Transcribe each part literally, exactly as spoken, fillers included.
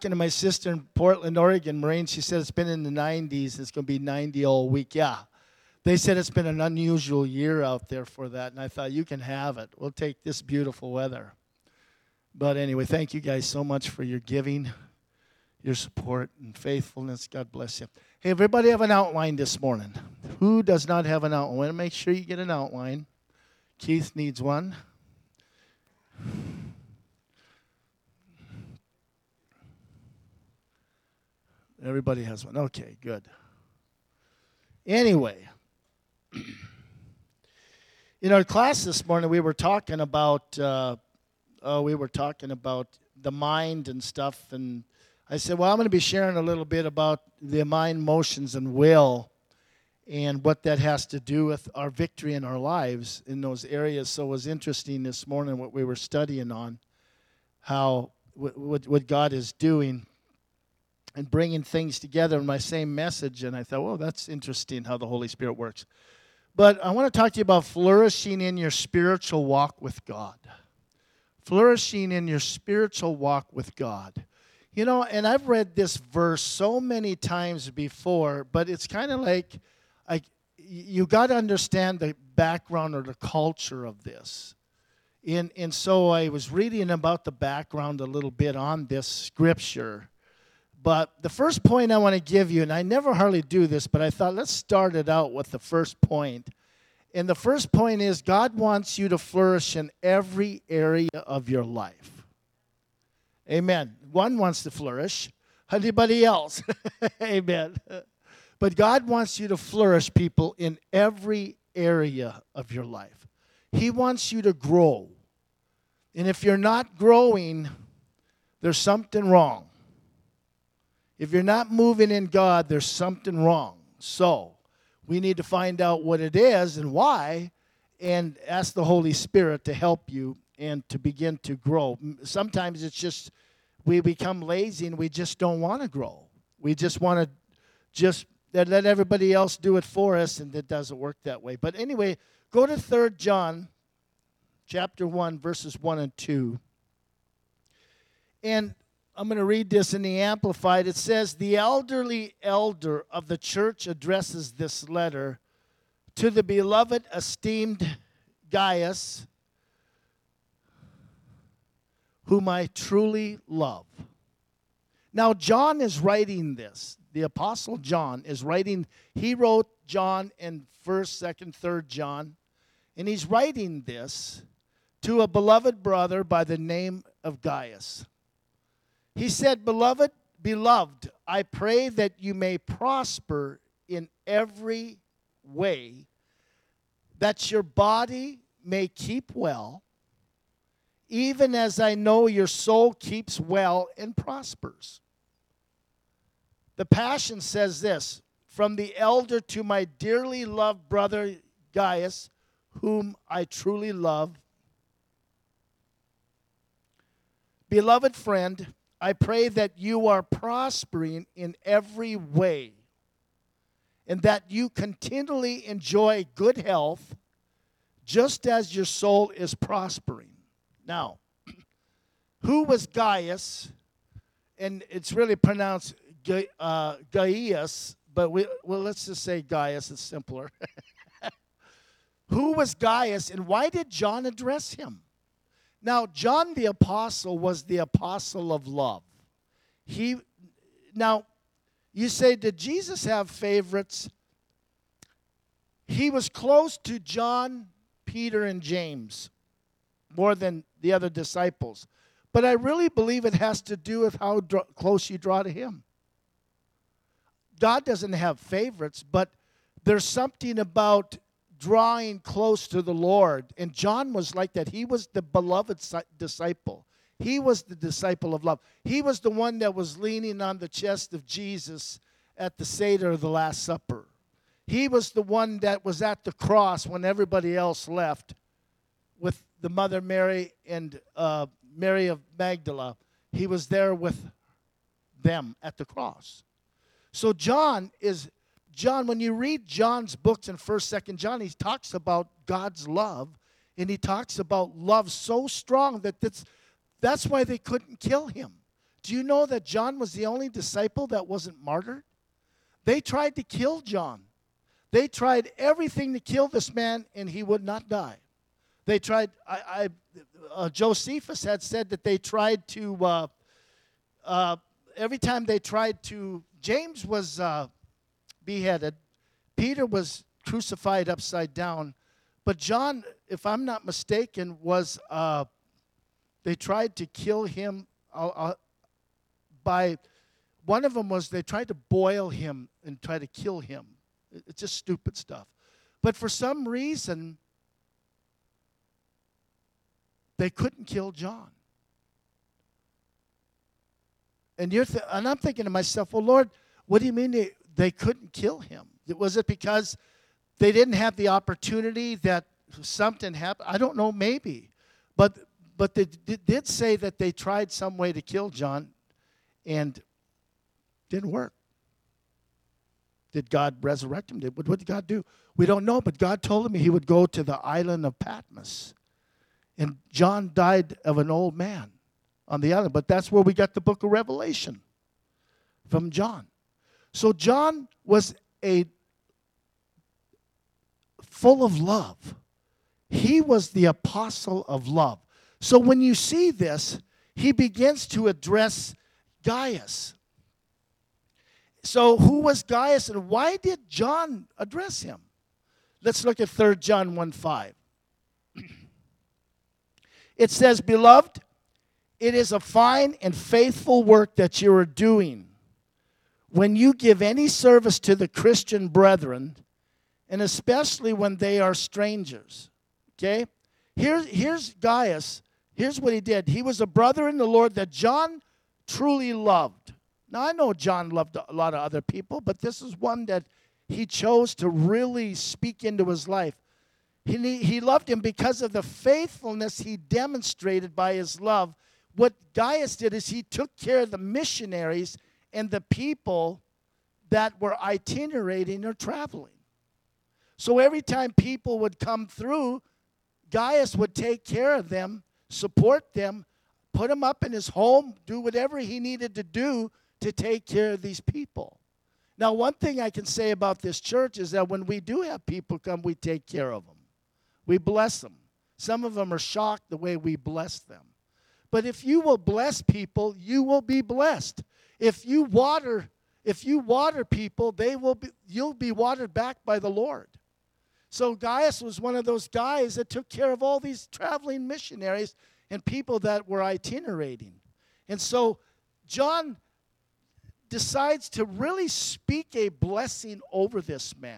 talking to my sister in Portland, Oregon, Maureen. She said it's been in the nineties. It's going to be ninety all week. Yeah. They said it's been an unusual year out there for that, and I thought, you can have it. We'll take this beautiful weather. But anyway, thank you guys so much for your giving, your support, and faithfulness. God bless you. Hey, everybody have an outline this morning. Who does not have an outline? Make sure you get an outline. Keith needs one. Everybody has one. Okay, good. Anyway, in our class this morning, we were talking about uh, uh, we were talking about the mind and stuff, and I said, well, I'm going to be sharing a little bit about the mind, motions, and will, and what that has to do with our victory in our lives in those areas. So it was interesting this morning what we were studying on, how what, what God is doing and bringing things together in my same message. And I thought, well, that's interesting how the Holy Spirit works. But I want to talk to you about flourishing in your spiritual walk with God. Flourishing in your spiritual walk with God. You know, and I've read this verse so many times before, but it's kind of like, I, you got to understand the background or the culture of this. And, and so I was reading about the background a little bit on this scripture. But the first point I want to give you, and I never hardly do this, but I thought let's start it out with the first point. And the first point is God wants you to flourish in every area of your life. Amen. One wants to flourish. Anybody else? Amen. But God wants you to flourish, people, in every area of your life. He wants you to grow. And if you're not growing, there's something wrong. If you're not moving in God, there's something wrong. So we need to find out what it is and why, and ask the Holy Spirit to help you and to begin to grow. Sometimes it's just we become lazy and we just don't want to grow. We just want to just let everybody else do it for us, and it doesn't work that way. But anyway, go to Third John chapter one, verses one and two. And I'm going to read this in the Amplified. It says, the elderly elder of the church addresses this letter to the beloved, esteemed Gaius, whom I truly love. Now, John is writing this. The Apostle John is writing. He wrote John in first, second, third John. And he's writing this to a beloved brother by the name of Gaius. He said, Beloved, beloved, I pray that you may prosper in every way, that your body may keep well, even as I know your soul keeps well and prospers. The Passion says this, from the elder to my dearly loved brother Gaius, whom I truly love. Beloved friend, I pray that you are prospering in every way and that you continually enjoy good health just as your soul is prospering. Now, who was Gaius? And it's really pronounced uh, Gaius, but we, well, let's just say Gaius. It's simpler. Who was Gaius, and why did John address him? Now, John the Apostle was the apostle of love. He, now, you say, did Jesus have favorites? He was close to John, Peter, and James more than the other disciples. But I really believe it has to do with how draw, close you draw to him. God doesn't have favorites, but there's something about drawing close to the Lord. And John was like that. He was the beloved disciple. He was the disciple of love. He was the one that was leaning on the chest of Jesus at the Seder of the Last Supper. He was the one that was at the cross when everybody else left with the Mother Mary and uh, Mary of Magdala. He was there with them at the cross. So John is... John, when you read John's books in first, second John, he talks about God's love, and he talks about love so strong that that's, that's why they couldn't kill him. do you know that John was the only disciple that wasn't martyred? They tried to kill John. They tried everything to kill this man, and he would not die. They tried, I, I, uh, Josephus had said that they tried to, uh, uh, every time they tried to, James was uh, beheaded, Peter was crucified upside down, but John, if I'm not mistaken, was, uh, they tried to kill him uh, uh, by, one of them was they tried to boil him and try to kill him. It's just stupid stuff. But for some reason, they couldn't kill John. And you're th- and I'm thinking to myself, well, Lord, what do you mean they, they couldn't kill him? Was it because they didn't have the opportunity that something happened? I don't know, maybe. But but they d- did say that they tried some way to kill John and didn't work. Did God resurrect him? Did, what, what did God do? We don't know, but God told him he would go to the island of Patmos. And John died of an old man on the island. But that's where we got the book of Revelation from John. So John was a full of love. He was the apostle of love. So when you see this, he begins to address Gaius. So who was Gaius and why did John address him? Let's look at Third John one five. It says, Beloved, it is a fine and faithful work that you are doing when you give any service to the Christian brethren, and especially when they are strangers. Okay? Here, here's Gaius. Here's what he did. He was a brother in the Lord that John truly loved. Now, I know John loved a lot of other people, but this is one that he chose to really speak into his life. He, he loved him because of the faithfulness he demonstrated by his love. What Gaius did is he took care of the missionaries and the people that were itinerating or traveling. So every time people would come through, Gaius would take care of them, support them, put them up in his home, do whatever he needed to do to take care of these people. Now, one thing I can say about this church is that when we do have people come, we take care of them. We bless them. Some of them are shocked the way we bless them. But if you will bless people, you will be blessed. If you water, if you water people, they will be, you'll be watered back by the Lord. So Gaius was one of those guys that took care of all these traveling missionaries and people that were itinerating. And so John decides to really speak a blessing over this man.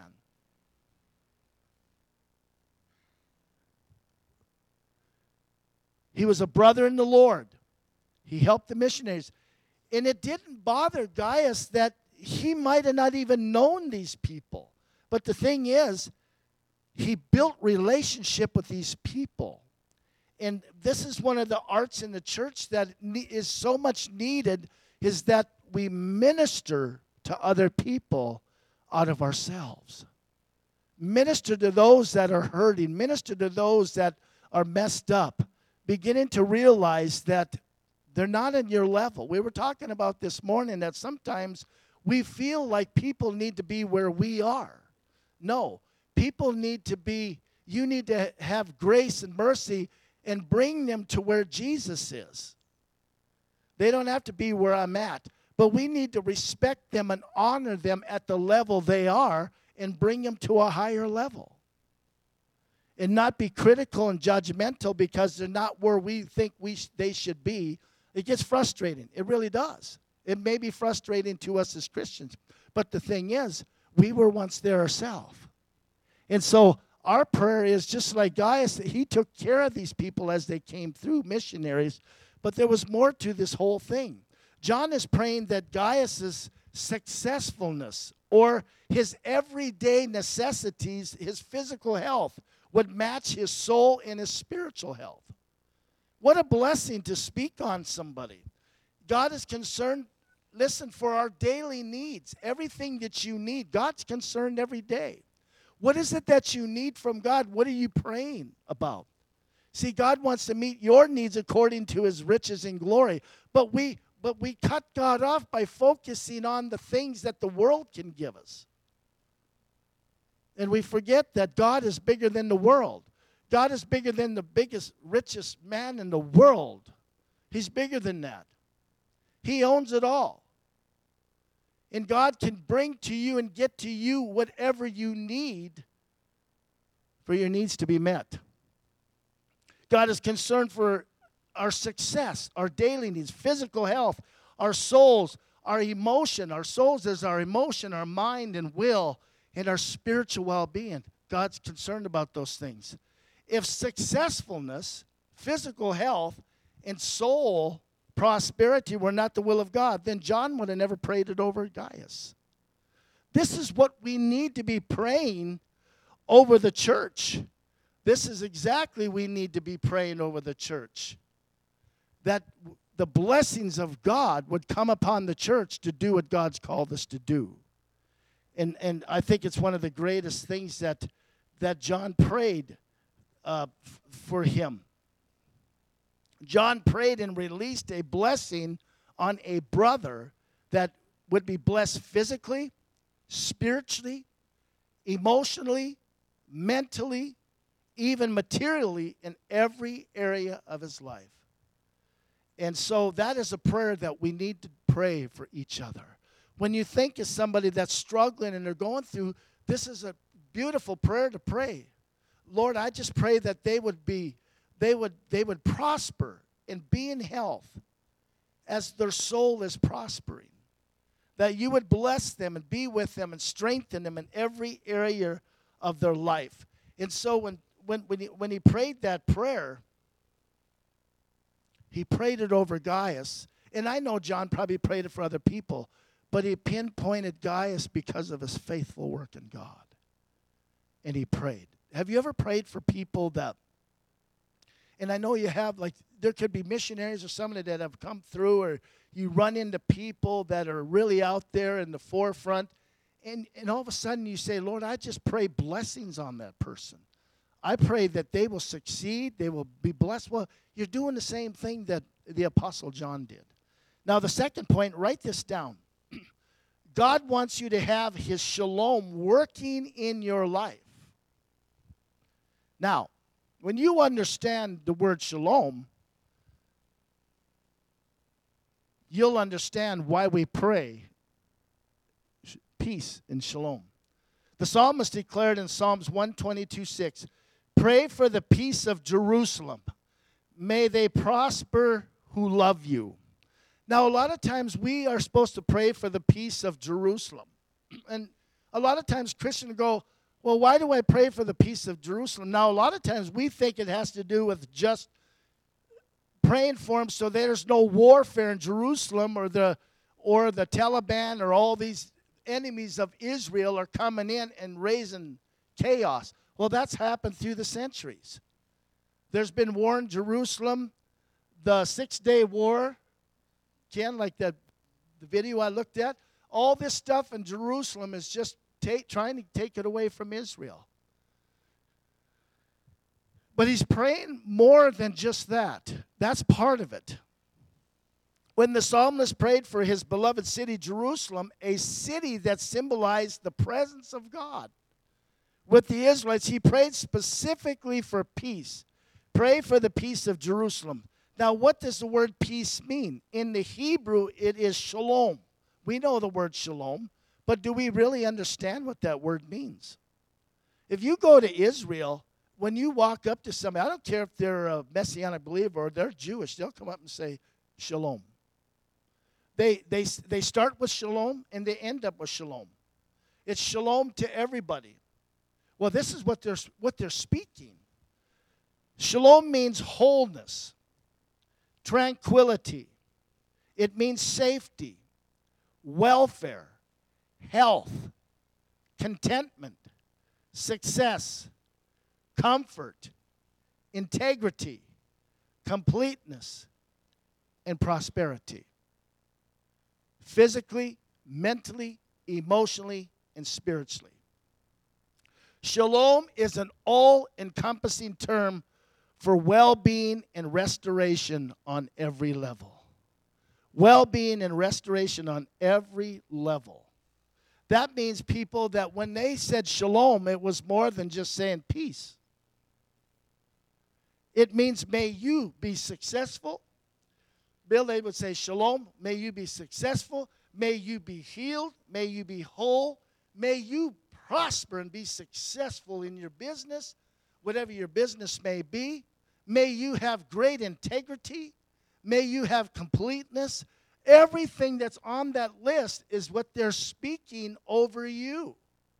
He was a brother in the Lord. He helped the missionaries. And it didn't bother Gaius that he might have not even known these people. But the thing is, he built relationship with these people. And this is one of the arts in the church that is so much needed, is that we minister to other people out of ourselves. Minister to those that are hurting. Minister to those that are messed up. Beginning to realize that they're not in your level. We were talking about this morning that sometimes we feel like people need to be where we are. No, people need to be, you need to have grace and mercy and bring them to where Jesus is. They don't have to be where I'm at, but we need to respect them and honor them at the level they are and bring them to a higher level. And not be critical and judgmental because they're not where we think we sh- they should be. It gets frustrating. It really does. It may be frustrating to us as Christians. But the thing is, we were once there ourselves. And so our prayer is just like Gaius, he took care of these people as they came through, missionaries. But there was more to this whole thing. John is praying that Gaius's successfulness or his everyday necessities, his physical health, would match his soul and his spiritual health. What a blessing to speak on somebody. God is concerned, listen, for our daily needs. Everything that you need, God's concerned every day. What is it that you need from God? What are you praying about? See, God wants to meet your needs according to his riches and glory. But we But we cut God off by focusing on the things that the world can give us. And we forget that God is bigger than the world. God is bigger than the biggest, richest man in the world. He's bigger than that. He owns it all. And God can bring to you and get to you whatever you need for your needs to be met. God is concerned for our success, our daily needs, physical health, our souls, our emotion. Our souls is our emotion, our mind and will, and our spiritual well-being. God's concerned about those things. If successfulness, physical health, and soul prosperity were not the will of God, then John would have never prayed it over Gaius. This is what we need to be praying over the church. This is exactly we need to be praying over the church. That the blessings of God would come upon the church to do what God's called us to do. And and I think it's one of the greatest things that that John prayed uh, f- for him. John prayed and released a blessing on a brother that would be blessed physically, spiritually, emotionally, mentally, even materially in every area of his life. And so that is a prayer that we need to pray for each other. When you think of somebody that's struggling and they're going through, this is a beautiful prayer to pray. Lord, I just pray that they would be, they would, they would prosper and be in health as their soul is prospering. That you would bless them and be with them and strengthen them in every area of their life. And so when when when he, when he prayed that prayer, he prayed it over Gaius. And I know John probably prayed it for other people, but he pinpointed Gaius because of his faithful work in God. And he prayed. Have you ever prayed for people that, and I know you have, like, there could be missionaries or somebody that have come through, or you run into people that are really out there in the forefront, and, and all of a sudden you say, Lord, I just pray blessings on that person. I pray that they will succeed, they will be blessed. Well, you're doing the same thing that the Apostle John did. Now, the second point, write this down. God wants you to have his shalom working in your life. Now, when you understand the word shalom, you'll understand why we pray peace and shalom. The psalmist declared in Psalms one twenty-two six, pray for the peace of Jerusalem. May they prosper who love you. Now, a lot of times we are supposed to pray for the peace of Jerusalem. And a lot of times Christians go, well, why do I pray for the peace of Jerusalem? Now, a lot of times we think it has to do with just praying for them so there's no warfare in Jerusalem, or the or the Taliban or all these enemies of Israel are coming in and raising chaos. Well, that's happened through the centuries. There's been war in Jerusalem, the Six-Day War, Ken, like the, the video I looked at. All this stuff in Jerusalem is just take, trying to take it away from Israel. But he's praying more than just that. That's part of it. When the psalmist prayed for his beloved city, Jerusalem, a city that symbolized the presence of God with the Israelites, he prayed specifically for peace. Pray for the peace of Jerusalem. Now, what does the word peace mean? In the Hebrew, it is shalom. We know the word shalom, but do we really understand what that word means? If you go to Israel, when you walk up to somebody, I don't care if they're a Messianic believer or they're Jewish, they'll come up and say shalom. They, they, they start with shalom and they end up with shalom. It's shalom to everybody. Well, this is what they're, what they're speaking. Shalom means wholeness, tranquility. It means safety, welfare, health, contentment, success, comfort, integrity, completeness, and prosperity. Physically, mentally, emotionally, and spiritually. Shalom is an all-encompassing term for well-being and restoration on every level. well-being and restoration on every level. That means people that when they said shalom, it was more than just saying peace. It means may you be successful. Bill, they would say shalom, may you be successful, may you be healed, may you be whole, may you prosper and be successful in your business, whatever your business may be. May you have great integrity, may you have completeness. Everything that's on that list is what they're speaking over you.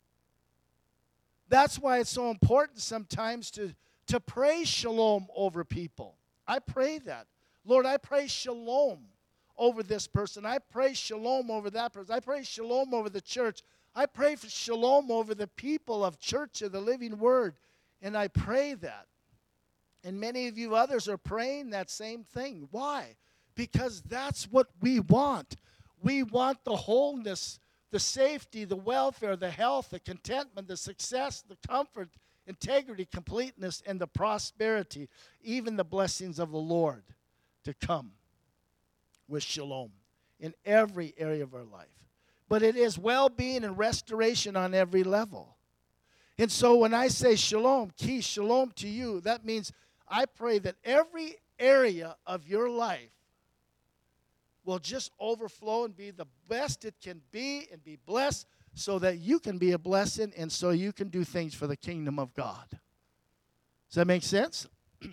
That's why it's so important sometimes to, to pray shalom over people. I pray that. Lord, I pray shalom over this person. I pray shalom over that person. I pray shalom over the church. I pray for shalom over the people of Church of the Living Word. And I pray that. And many of you others are praying that same thing. Why? Because that's what we want. We want the wholeness, the safety, the welfare, the health, the contentment, the success, the comfort, integrity, completeness, and the prosperity, even the blessings of the Lord to come with shalom in every area of our life. But it is well-being and restoration on every level. And so when I say shalom, key shalom to you, that means I pray that every area of your life will just overflow and be the best it can be and be blessed so that you can be a blessing and so you can do things for the kingdom of God. Does that make sense?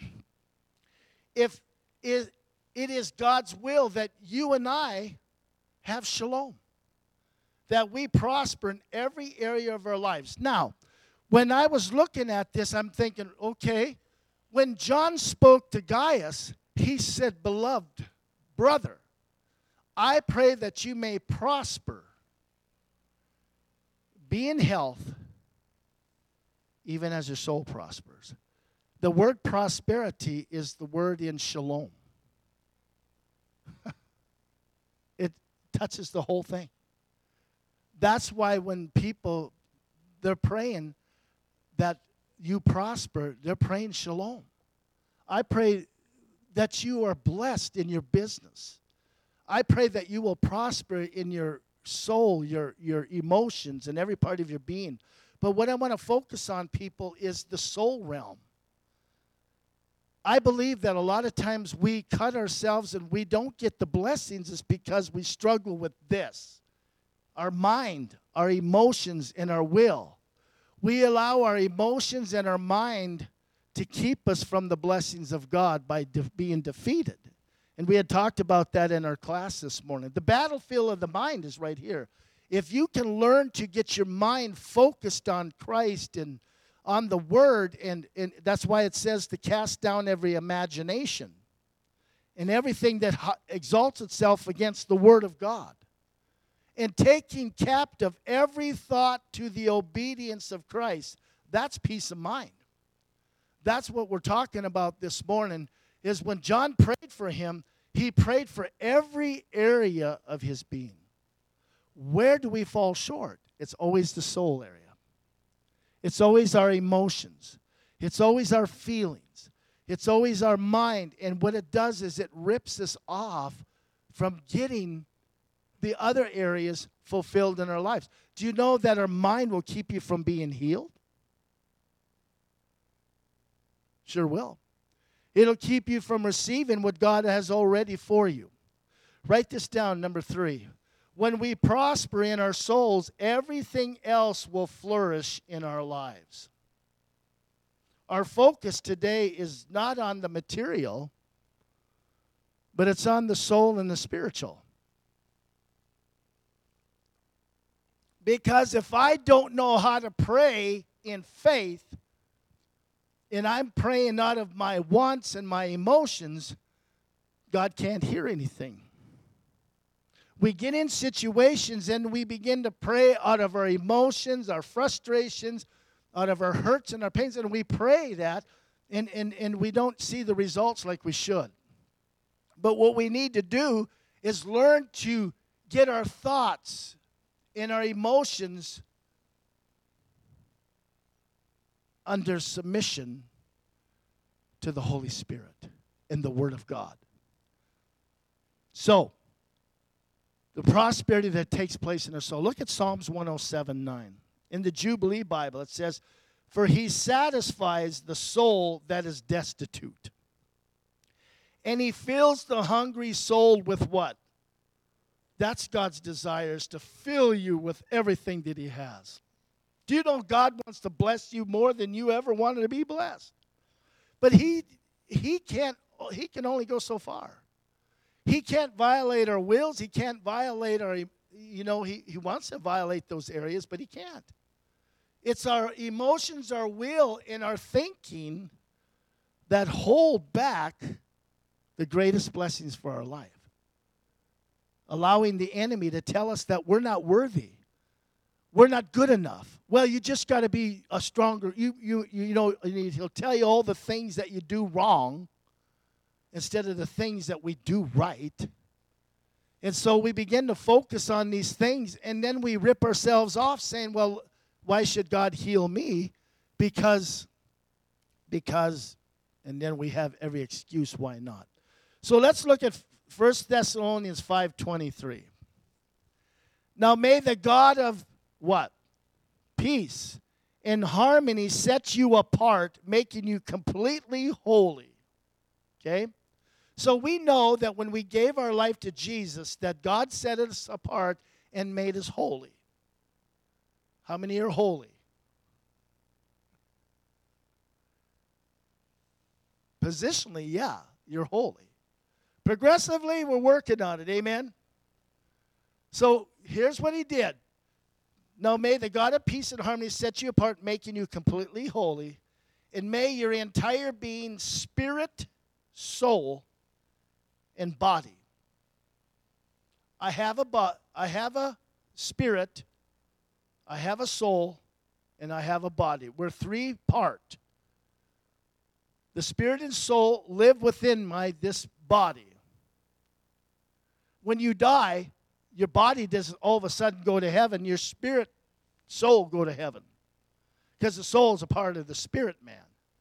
If it, it is God's will that you and I have shalom, that we prosper in every area of our lives. Now, when I was looking at this, I'm thinking, okay, when John spoke to Gaius, he said, beloved brother, I pray that you may prosper, be in health, even as your soul prospers. The word prosperity is the word in shalom. It touches the whole thing. That's why when people, they're praying that you prosper, they're praying shalom. I pray that you are blessed in your business. I pray that you will prosper in your soul, your, your emotions, and every part of your being. But what I want to focus on, people, is the soul realm. I believe that a lot of times we cut ourselves and we don't get the blessings is because we struggle with this. Our mind, our emotions, and our will. We allow our emotions and our mind to keep us from the blessings of God by de- being defeated. And we had talked about that in our class this morning. The battlefield of the mind is right here. If you can learn to get your mind focused on Christ and on the Word, and, and that's why it says to cast down every imagination and everything that ho- exalts itself against the Word of God, and taking captive every thought to the obedience of Christ, that's peace of mind. That's what we're talking about this morning, is when John prayed for him, he prayed for every area of his being. Where do we fall short? It's always the soul area. It's always our emotions. It's always our feelings. It's always our mind. And what it does is it rips us off from getting the other areas fulfilled in our lives. Do you know that our mind will keep you from being healed? Sure will. It'll keep you from receiving what God has already for you. Write this down, number three. When we prosper in our souls, everything else will flourish in our lives. Our focus today is not on the material, but it's on the soul and the spiritual. Because if I don't know how to pray in faith, and I'm praying out of my wants and my emotions, God can't hear anything. We get in situations and we begin to pray out of our emotions, our frustrations, out of our hurts and our pains, and we pray that, and, and, and we don't see the results like we should. But what we need to do is learn to get our thoughts and our emotions under submission to the Holy Spirit and the Word of God. So, The prosperity that takes place in our soul. Look at Psalms one oh seven nine. In the Jubilee Bible, it says, "For he satisfies the soul that is destitute. And he fills the hungry soul with" what? That's God's desire, is to fill you with everything that he has. Do you know God wants to bless you more than you ever wanted to be blessed? But he he can't he can only go so far. He can't violate our wills. He can't violate our, you know, he, he wants to violate those areas, but he can't. It's our emotions, our will, and our thinking that hold back the greatest blessings for our life. Allowing the enemy to tell us that we're not worthy. We're not good enough. Well, you just got to be a stronger, you, you, you know, he'll tell you all the things that you do wrong instead of the things that we do right. And so we begin to focus on these things, and then we rip ourselves off saying, well, why should God heal me? Because, because, and then we have every excuse why not. So let's look at First Thessalonians five twenty-three. Now may the God of what? Peace and harmony set you apart, making you completely holy. Okay? So we know that when we gave our life to Jesus, that God set us apart and made us holy. How many are holy? Positionally, yeah, you're holy. Progressively, we're working on it. Amen? So here's what he did. Now may the God of peace and harmony set you apart, making you completely holy, and may your entire being, spirit, soul, and body. I have a bo- I have a spirit, I have a soul, and I have a body. We're three part. The spirit and soul live within my this body. When you die, your body doesn't all of a sudden go to heaven. Your spirit, soul go to heaven. Because the soul is a part of the spirit man.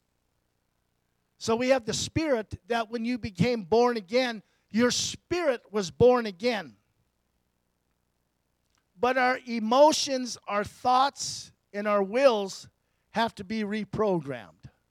So we have the spirit that when you became born again, your spirit was born again. But our emotions, our thoughts, and our wills have to be reprogrammed.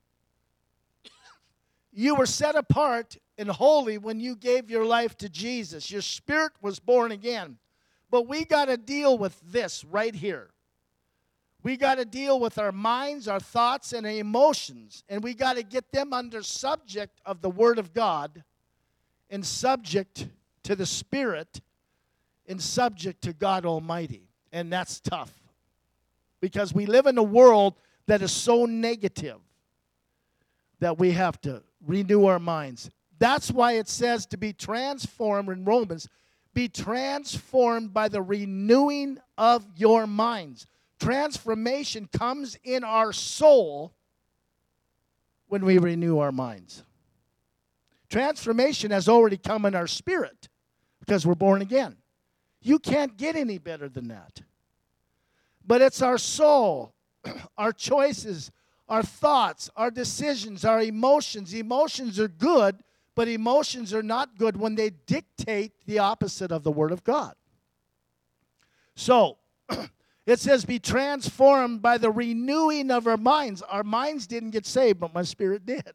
You were set apart and holy when you gave your life to Jesus. Your spirit was born again. But we got to deal with this right here. We got to deal with our minds, our thoughts, and our emotions. And we got to get them under subject of the Word of God and subject to the Spirit and subject to God Almighty. And that's tough. Because we live in a world that is so negative that we have to renew our minds. That's why it says to be transformed in Romans, be transformed by the renewing of your minds. Transformation comes in our soul when we renew our minds. Transformation has already come in our spirit because we're born again. You can't get any better than that. But it's our soul, our choices, our thoughts, our decisions, our emotions. Emotions are good, but emotions are not good when they dictate the opposite of the Word of God. So, it says, be transformed by the renewing of our minds. Our minds didn't get saved, but my spirit did.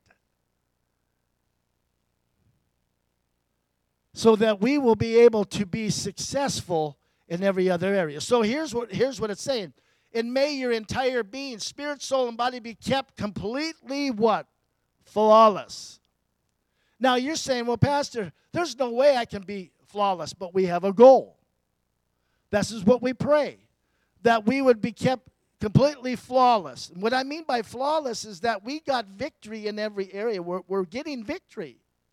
So that we will be able to be successful in every other area. So here's what, here's what it's saying. And may your entire being, spirit, soul, and body be kept completely what? Flawless. Now you're saying, well, Pastor, there's no way I can be flawless, but we have a goal. This is what we pray, that we would be kept completely flawless. And what I mean by flawless is that we got victory in every area. We're, we're getting victory.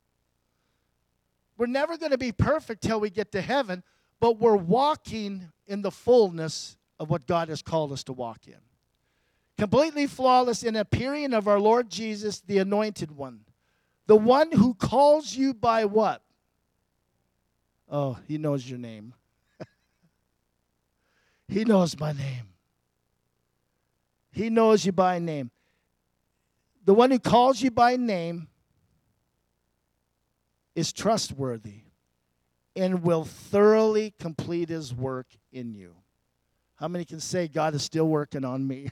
We're never going to be perfect till we get to heaven, but we're walking in the fullness of what God has called us to walk in. Completely flawless in appearing of our Lord Jesus, the Anointed One. The one who calls you by what? Oh, he knows your name. He knows my name. He knows you by name. The one who calls you by name is trustworthy. and will thoroughly complete his work in you. How many can say God is still working on me?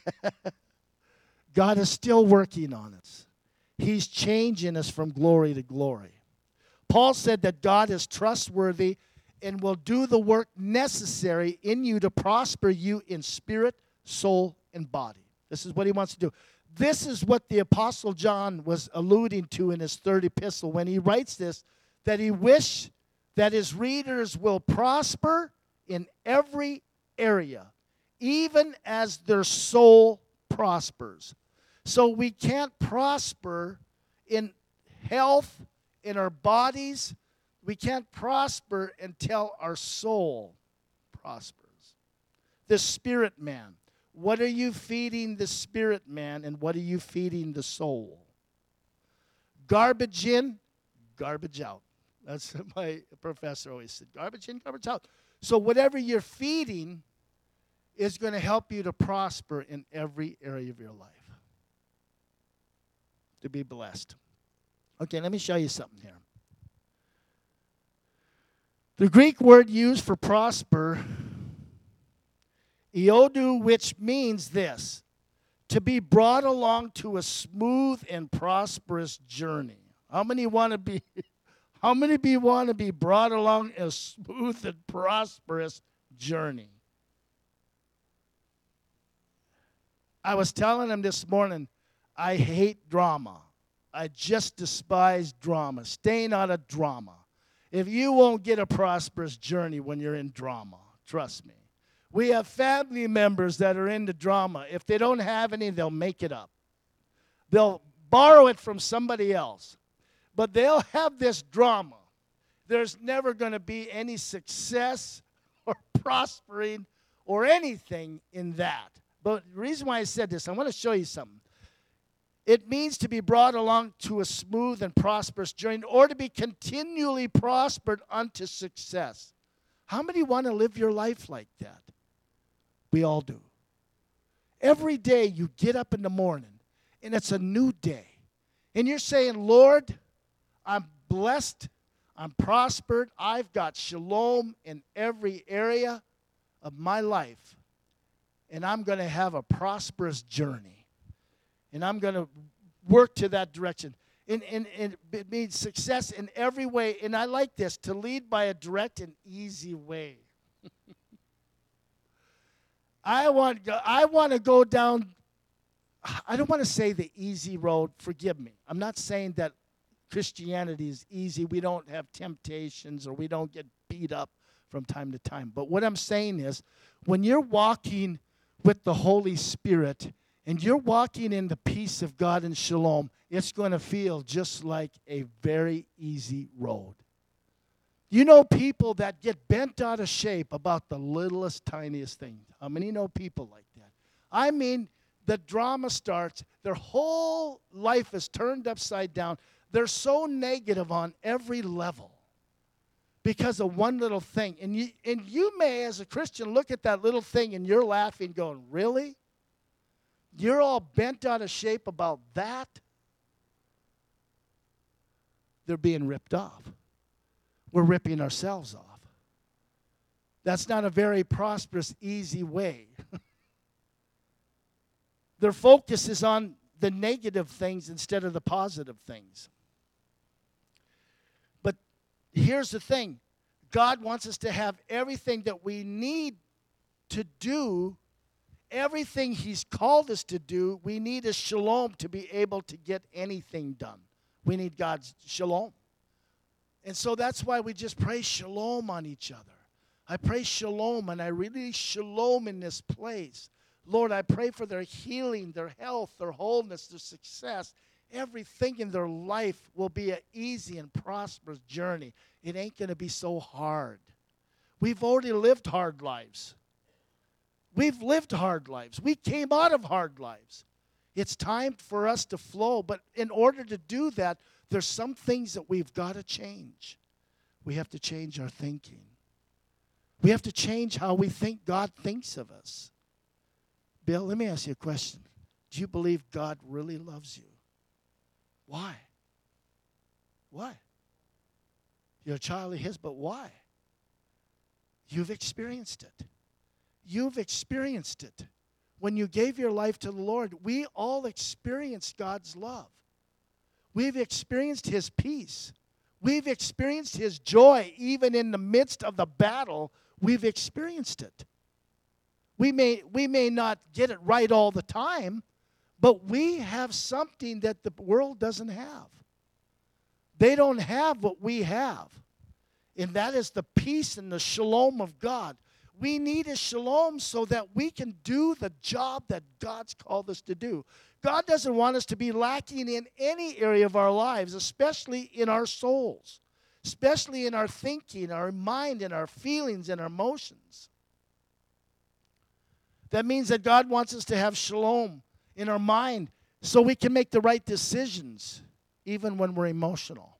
God is still working on us. He's changing us from glory to glory. Paul said that God is trustworthy and will do the work necessary in you to prosper you in spirit, soul, and body. This is what he wants to do. This is what the Apostle John was alluding to in his third epistle when he writes this, that he wished that his readers will prosper in every area, even as their soul prospers. So we can't prosper in health, in our bodies. We can't prosper until our soul prospers. The spirit man. What are you feeding the spirit man, and what are you feeding the soul? Garbage in, garbage out. That's what my professor always said. Garbage in, garbage out. So whatever you're feeding is going to help you to prosper in every area of your life. To be blessed. Okay, let me show you something here. The Greek word used for prosper, iodu, which means this, to be brought along to a smooth and prosperous journey. How many want to be, how many of you want to be brought along a smooth and prosperous journey? I was telling him this morning, I hate drama. I just despise drama. Staying out of drama. If you won't get a prosperous journey when you're in drama, trust me. We have family members that are into drama. If they don't have any, they'll make it up. They'll borrow it from somebody else. But they'll have this drama. There's never going to be any success or prospering or anything in that. But the reason why I said this, I want to show you something. It means to be brought along to a smooth and prosperous journey or to be continually prospered unto success. How many want to live your life like that? We all do. Every day you get up in the morning and it's a new day. And you're saying, Lord, I'm blessed, I'm prospered, I've got shalom in every area of my life. And I'm going to have a prosperous journey. And I'm going to work to that direction. And, and, and it means success in every way. And I like this, to lead by a direct and easy way. I want, I want to go down, I don't want to say the easy road. Forgive me. I'm not saying that Christianity is easy. We don't have temptations or we don't get beat up from time to time. But what I'm saying is, when you're walking with the Holy Spirit, and you're walking in the peace of God and shalom, it's going to feel just like a very easy road. You know people that get bent out of shape about the littlest, tiniest thing. How many know people like that? I mean, the drama starts. Their whole life is turned upside down. They're so negative on every level because of one little thing. And you, and you may, as a Christian, look at that little thing and you're laughing going, really? You're all bent out of shape about that? They're being ripped off. We're ripping ourselves off. That's not a very prosperous, easy way. Their focus is on the negative things instead of the positive things. But here's the thing. God wants us to have everything that we need to do. Everything he's called us to do, we need a shalom to be able to get anything done. We need God's shalom. And so that's why we just pray shalom on each other. I pray shalom, and I release shalom in this place. Lord, I pray for their healing, their health, their wholeness, their success. Everything in their life will be an easy and prosperous journey. It ain't going to be so hard. We've already lived hard lives. We've lived hard lives. We came out of hard lives. It's time for us to flow. But in order to do that, there's some things that we've got to change. We have to change our thinking. We have to change how we think God thinks of us. Bill, let me ask you a question. Do you believe God really loves you? Why? Why? You're a child of his, but why? You've experienced it. You've experienced it. When you gave your life to the Lord, we all experienced God's love. We've experienced his peace. We've experienced his joy. Even in the midst of the battle, we've experienced it. We may, we may not get it right all the time, but we have something that the world doesn't have. They don't have what we have. And that is the peace and the shalom of God. We need a shalom so that we can do the job that God's called us to do. God doesn't want us to be lacking in any area of our lives, especially in our souls, especially in our thinking, our mind, and our feelings and our emotions. That means that God wants us to have shalom in our mind so we can make the right decisions, even when we're emotional.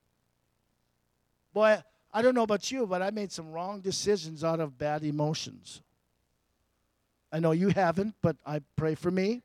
Boy, I don't know about you, but I made some wrong decisions out of bad emotions. I know you haven't, but I pray for me.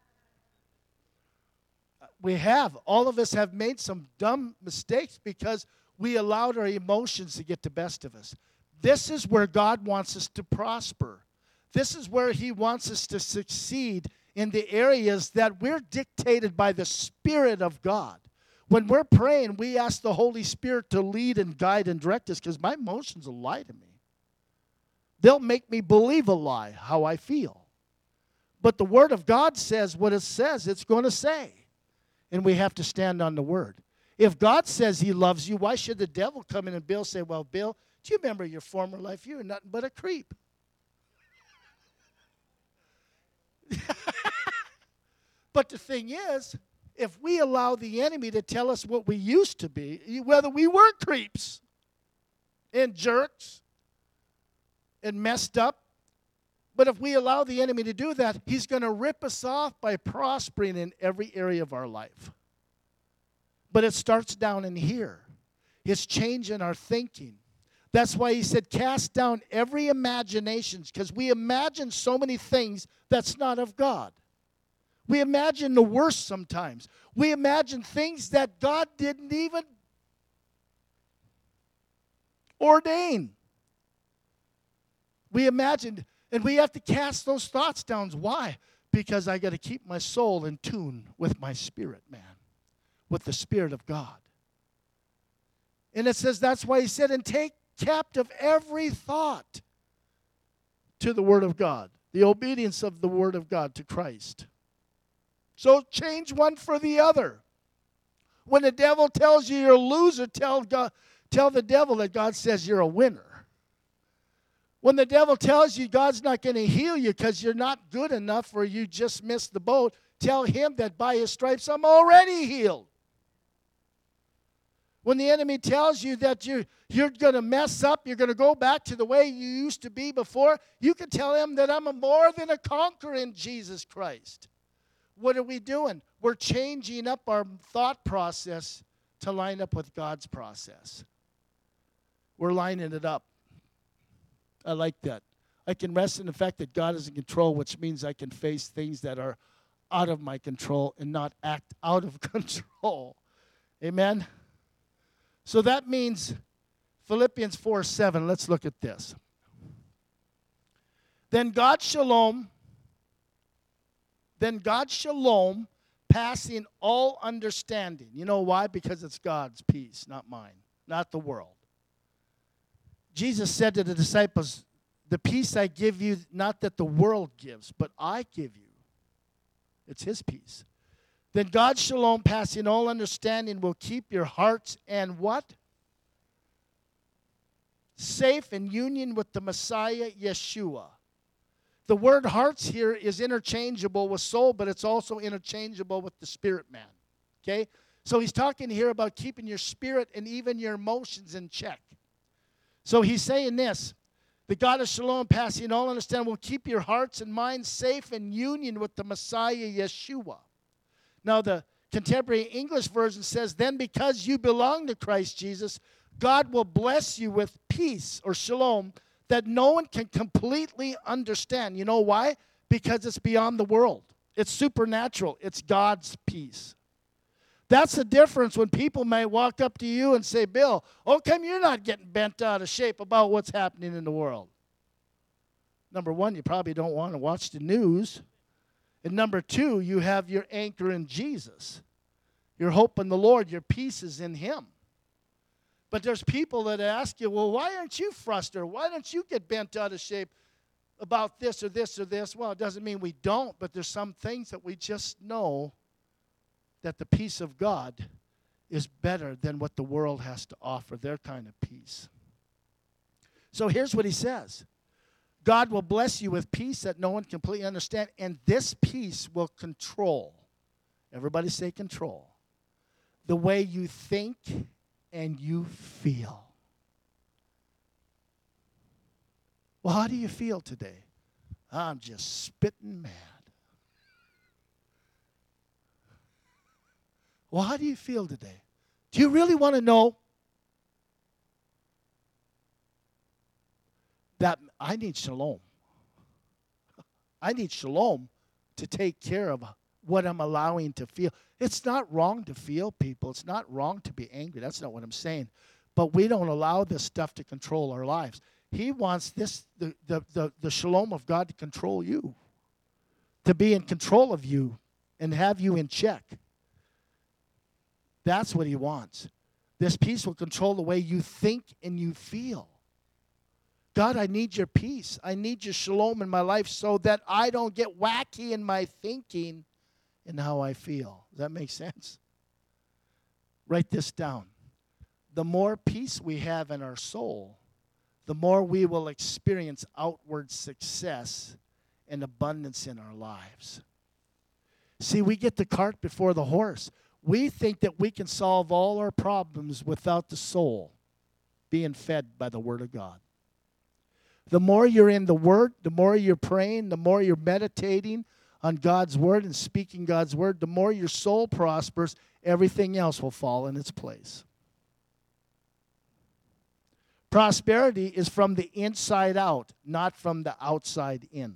We have. All of us have made some dumb mistakes because we allowed our emotions to get the best of us. This is where God wants us to prosper. This is where he wants us to succeed in the areas that we're dictated by the Spirit of God. When we're praying, we ask the Holy Spirit to lead and guide and direct us because my emotions will lie to me. They'll make me believe a lie, how I feel. But the Word of God says what it says it's going to say. And we have to stand on the Word. If God says he loves you, why should the devil come in and Bill say, well, Bill, do you remember your former life? You were nothing but a creep. But the thing is, if we allow the enemy to tell us what we used to be, whether we were creeps and jerks and messed up, but if we allow the enemy to do that, he's going to rip us off by prospering in every area of our life. But it starts down in here. It's changing our thinking. That's why he said, cast down every imagination, because we imagine so many things that's not of God. We imagine the worst sometimes. We imagine things that God didn't even ordain. We imagine, and we have to cast those thoughts down. Why? Because I got to keep my soul in tune with my spirit, man, with the Spirit of God. And it says that's why he said, and take captive every thought to the Word of God, the obedience of the Word of God to Christ. So change one for the other. When the devil tells you you're a loser, tell God, tell the devil that God says you're a winner. When the devil tells you God's not going to heal you because you're not good enough or you just missed the boat, tell him that by his stripes I'm already healed. When the enemy tells you that you, you're going to mess up, you're going to go back to the way you used to be before, you can tell him that I'm a more than a conqueror in Jesus Christ. What are we doing? We're changing up our thought process to line up with God's process. We're lining it up. I like that. I can rest in the fact that God is in control, which means I can face things that are out of my control and not act out of control. Amen? So that means Philippians four seven. Let's look at this. Then God shalom, then God shalom, passing all understanding. You know why? Because it's God's peace, not mine, not the world. Jesus said to the disciples, the peace I give you, not that the world gives, but I give you. It's his peace. Then God's shalom, passing all understanding, will keep your hearts and what? Safe in union with the Messiah, Yeshua. The word hearts here is interchangeable with soul, but it's also interchangeable with the spirit man. Okay? So he's talking here about keeping your spirit and even your emotions in check. So he's saying this, the God of shalom, passing all understanding, will keep your hearts and minds safe in union with the Messiah, Yeshua. Now, the contemporary English version says, then because you belong to Christ Jesus, God will bless you with peace or shalom that no one can completely understand. You know why? Because it's beyond the world. It's supernatural. It's God's peace. That's the difference when people may walk up to you and say, Bill, how come you're not getting bent out of shape about what's happening in the world? Number one, you probably don't want to watch the news. And number two, you have your anchor in Jesus. Your hope in the Lord, your peace is in Him. But there's people that ask you, well, why aren't you frustrated? Why don't you get bent out of shape about this or this or this? Well, it doesn't mean we don't, but there's some things that we just know that the peace of God is better than what the world has to offer, their kind of peace. So here's what He says. God will bless you with peace that no one can completely understand, and this peace will control, everybody say control, the way you think and you feel. Well, how do you feel today? I'm just spitting mad. Well, how do you feel today? Do you really want to know? That I need shalom. I need shalom to take care of what I'm allowing to feel. It's not wrong to feel, people. It's not wrong to be angry. That's not what I'm saying. But we don't allow this stuff to control our lives. He wants this, the, the, the, the shalom of God to control you, to be in control of you and have you in check. That's what He wants. This peace will control the way you think and you feel. God, I need your peace. I need your shalom in my life so that I don't get wacky in my thinking and how I feel. Does that make sense? Write this down. The more peace we have in our soul, the more we will experience outward success and abundance in our lives. See, we get the cart before the horse. We think that we can solve all our problems without the soul being fed by the Word of God. The more you're in the Word, the more you're praying, the more you're meditating on God's Word and speaking God's Word, the more your soul prospers, everything else will fall in its place. Prosperity is from the inside out, not from the outside in.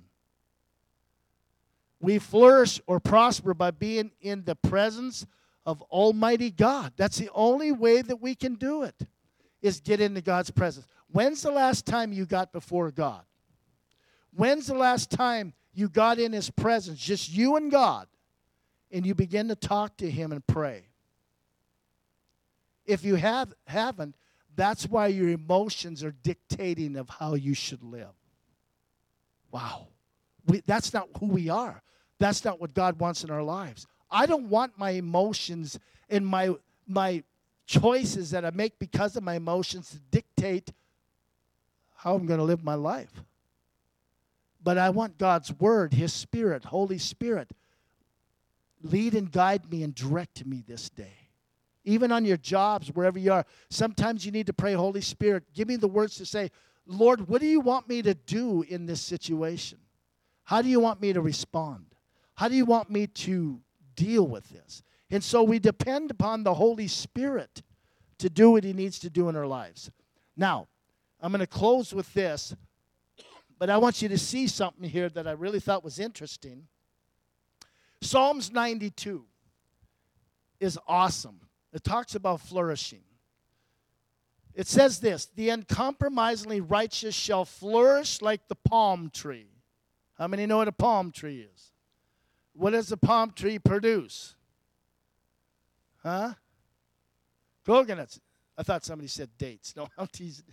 We flourish or prosper by being in the presence of Almighty God. That's the only way that we can do it, is get into God's presence. When's the last time you got before God? When's the last time you got in His presence, just you and God, and you begin to talk to Him and pray? If you have, haven't, that's why your emotions are dictating of how you should live. Wow. We, that's not who we are. That's not what God wants in our lives. I don't want my emotions and my, my choices that I make because of my emotions to dictate how I'm going to live my life. But I want God's Word, His Spirit, Holy Spirit, lead and guide me and direct me this day. Even on your jobs, wherever you are, sometimes you need to pray, Holy Spirit, give me the words to say, Lord, what do you want me to do in this situation? How do you want me to respond? How do you want me to deal with this? And so we depend upon the Holy Spirit to do what He needs to do in our lives. Now, I'm going to close with this, but I want you to see something here that I really thought was interesting. Psalms ninety-two is awesome. It talks about flourishing. It says this, the uncompromisingly righteous shall flourish like the palm tree. How many know what a palm tree is? What does a palm tree produce? Huh? Coconuts. I thought somebody said dates. No, I'm teasing.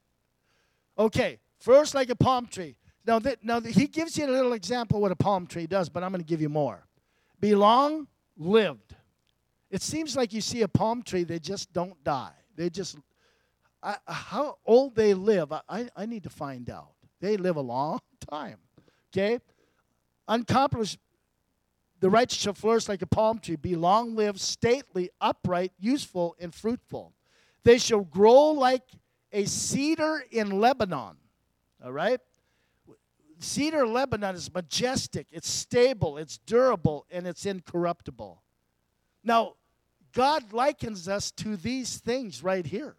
Okay, first like a palm tree. Now, th- now th- he gives you a little example of what a palm tree does, but I'm going to give you more. Be long lived. It seems like you see a palm tree, they just don't die. They just, I, how old they live, I, I need to find out. They live a long time. Okay? Uncompromised, the righteous shall flourish like a palm tree, be long lived, stately, upright, useful, and fruitful. They shall grow like a cedar in Lebanon. All right? Cedar Lebanon is majestic, it's stable, it's durable, and it's incorruptible. Now, God likens us to these things right here,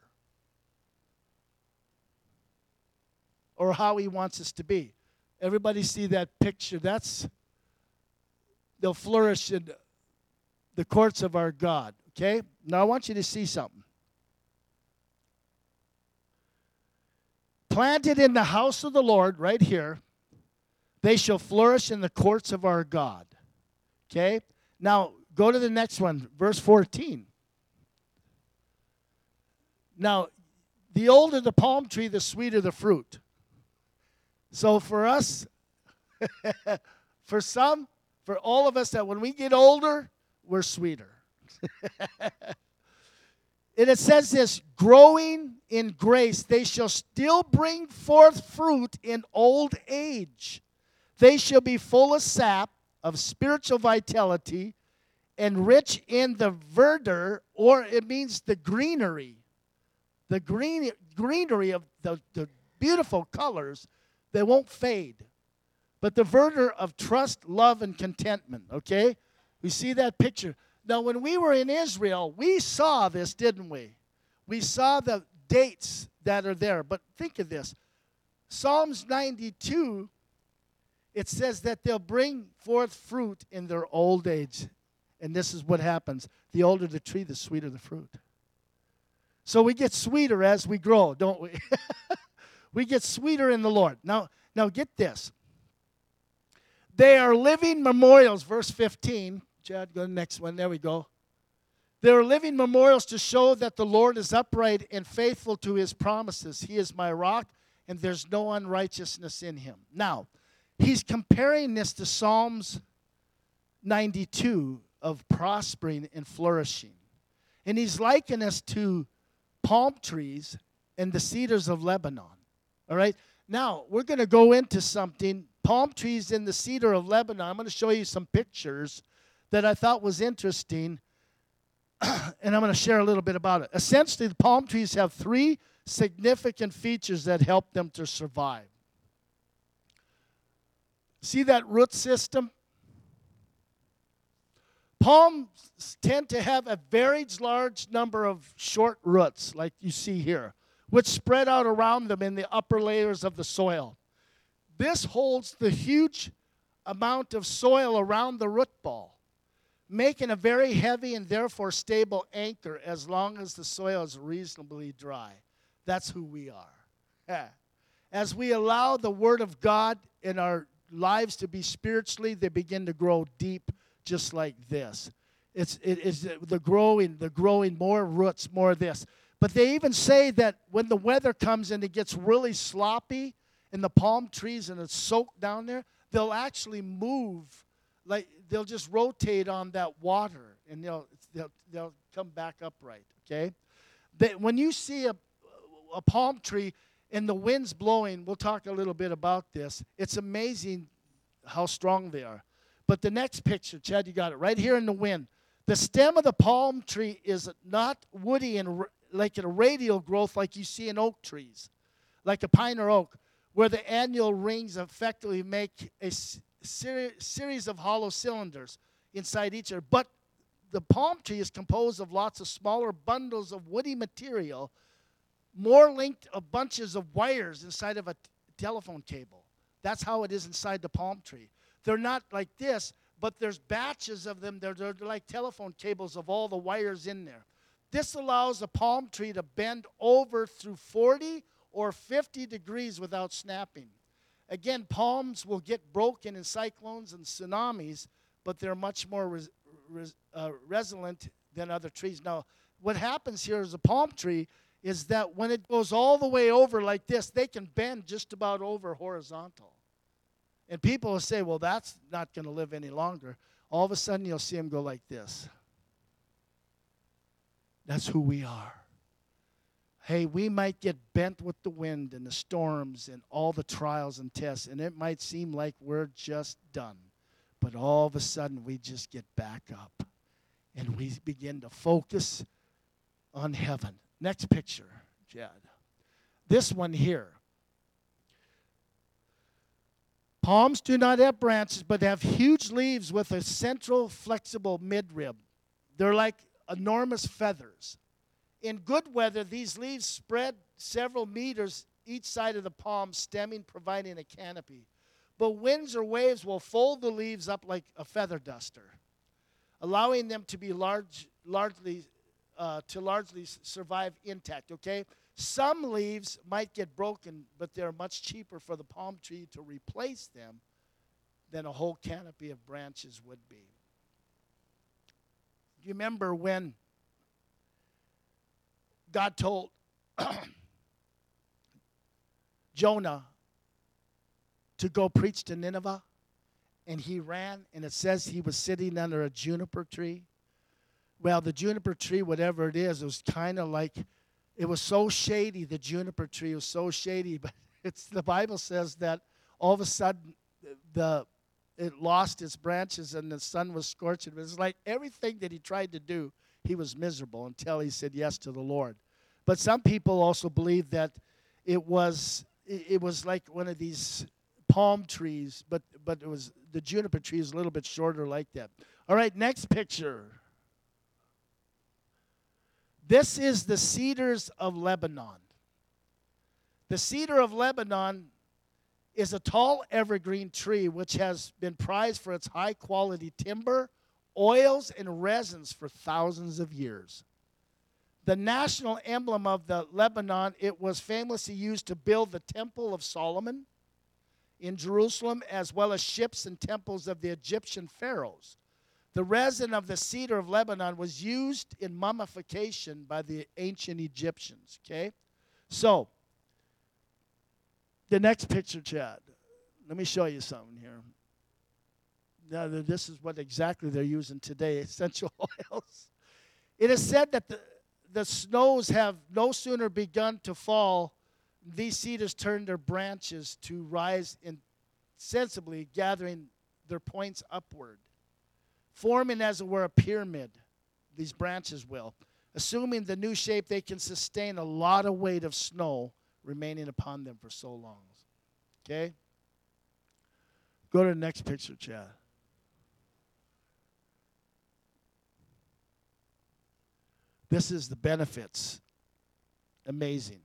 or how He wants us to be. Everybody see that picture? That's, they'll flourish in the courts of our God. Okay? Now I want you to see something. Planted in the house of the Lord, right here, they shall flourish in the courts of our God. Okay? Now, go to the next one, verse fourteen. Now, the older the palm tree, the sweeter the fruit. So for us, for some, for all of us, that when we get older, we're sweeter. And it says this, growing in grace, they shall still bring forth fruit in old age. They shall be full of sap, of spiritual vitality, and rich in the verdure, or it means the greenery. The green, greenery of the, the beautiful colors that won't fade. But the verdure of trust, love, and contentment, okay? We see that picture. Now, when we were in Israel, we saw this, didn't we? We saw the dates that are there. But think of this. Psalms ninety-two, it says that they'll bring forth fruit in their old age. And this is what happens. The older the tree, the sweeter the fruit. So we get sweeter as we grow, don't we? We get sweeter in the Lord. Now, now get this. They are living memorials, verse fifteen. Chad, go to the next one. There we go. They are living memorials to show that the Lord is upright and faithful to his promises. He is my rock, and there's no unrighteousness in him. Now, he's comparing this to Psalms ninety-two of prospering and flourishing. And he's likening us to palm trees and the cedars of Lebanon. All right? Now, we're going to go into something. Palm trees and the cedar of Lebanon. I'm going to show you some pictures that I thought was interesting, and I'm going to share a little bit about it. Essentially, the palm trees have three significant features that help them to survive. See that root system? Palms tend to have a very large number of short roots, like you see here, which spread out around them in the upper layers of the soil. This holds the huge amount of soil around the root ball, making a very heavy and therefore stable anchor as long as the soil is reasonably dry. That's who we are. As we allow the Word of God in our lives to be spiritually, they begin to grow deep just like this. It's it is the growing, the growing more roots, more of this. But they even say that when the weather comes and it gets really sloppy in the palm trees and it's soaked down there, they'll actually move, like they'll just rotate on that water and they'll they'll, they'll come back upright. Okay, they, when you see a a palm tree and the wind's blowing, we'll talk a little bit about this. It's amazing how strong they are. But the next picture, Chad, you got it right here in the wind. The stem of the palm tree is not woody and like a radial growth like you see in oak trees, like a pine or oak, where the annual rings effectively make a ser- series of hollow cylinders inside each other. But the palm tree is composed of lots of smaller bundles of woody material, more linked of bunches of wires inside of a t- telephone cable. That's how it is inside the palm tree. They're not like this, but there's batches of them. They're, they're like telephone cables of all the wires in there. This allows the palm tree to bend over through forty or fifty degrees without snapping. Again, palms will get broken in cyclones and tsunamis, but they're much more res, res, uh, resilient than other trees. Now, what happens here is a palm tree is that when it goes all the way over like this, they can bend just about over horizontal. And people will say, well, that's not going to live any longer. All of a sudden, you'll see them go like this. That's who we are. Hey, we might get bent with the wind and the storms and all the trials and tests, and it might seem like we're just done. But all of a sudden, we just get back up, and we begin to focus on heaven. Next picture, Chad. This one here. Palms do not have branches, but have huge leaves with a central flexible midrib. They're like enormous feathers. In good weather, these leaves spread several meters each side of the palm, stemming, providing a canopy. But winds or waves will fold the leaves up like a feather duster. allowing them to be large, largely, uh, to largely s- survive intact, okay? Some leaves might get broken, but they're much cheaper for the palm tree to replace them than a whole canopy of branches would be. Do you remember when God told Jonah to go preach to Nineveh? And he ran, and it says he was sitting under a juniper tree. Well, the juniper tree, whatever it is, it was kind of like, it was so shady, the juniper tree was so shady, but it's the Bible says that all of a sudden the it lost its branches and the sun was scorching. It was like everything that he tried to do, he was miserable until he said yes to the Lord. But some people also believe that it was it, it was like one of these palm trees, but but it was the juniper tree is a little bit shorter like that. All right, next picture. This is the cedars of Lebanon. The cedar of Lebanon is a tall evergreen tree which has been prized for its high quality timber, oils, and resins for thousands of years. The national emblem of the Lebanon, it was famously used to build the Temple of Solomon in Jerusalem, as well as ships and temples of the Egyptian pharaohs. The resin of the cedar of Lebanon was used in mummification by the ancient Egyptians, okay? So, the next picture, Chad. Let me show you something here. Now, this is what exactly they're using today, essential oils. It is said that the, the snows have no sooner begun to fall, these cedars turn their branches to rise insensibly, gathering their points upward, forming, as it were, a pyramid. These branches will. Assuming the new shape, they can sustain a lot of weight of snow remaining upon them for so long. Okay? Go to the next picture, Chad. This is the benefits. Amazing.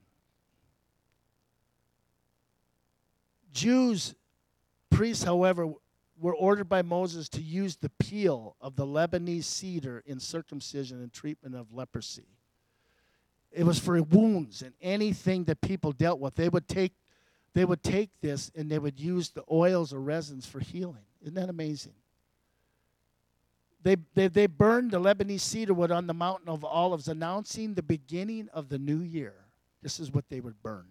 Jews, priests, however, were ordered by Moses to use the peel of the Lebanese cedar in circumcision and treatment of leprosy. It was for wounds and anything that people dealt with. They would take, they would take this and they would use the oils or resins for healing. Isn't that amazing? They, they, they burned the Lebanese cedar wood on the mountain of olives, announcing the beginning of the new year. This is what they would burn.